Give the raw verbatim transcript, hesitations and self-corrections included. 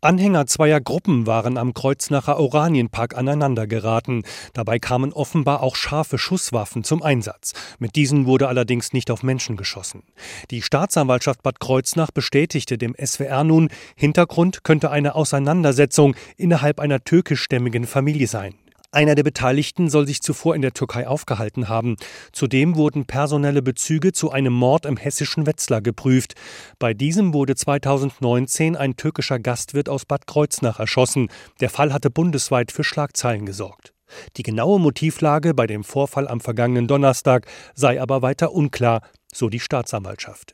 Anhänger zweier Gruppen waren am Kreuznacher Oranienpark aneinandergeraten. Dabei kamen offenbar auch scharfe Schusswaffen zum Einsatz. Mit diesen wurde allerdings nicht auf Menschen geschossen. Die Staatsanwaltschaft Bad Kreuznach bestätigte dem S W R nun, Hintergrund könnte eine Auseinandersetzung innerhalb einer türkischstämmigen Familie sein. Einer der Beteiligten soll sich zuvor in der Türkei aufgehalten haben. Zudem wurden personelle Bezüge zu einem Mord im hessischen Wetzlar geprüft. Bei diesem wurde zweitausendneunzehn ein türkischer Gastwirt aus Bad Kreuznach erschossen. Der Fall hatte bundesweit für Schlagzeilen gesorgt. Die genaue Motivlage bei dem Vorfall am vergangenen Donnerstag sei aber weiter unklar, so die Staatsanwaltschaft.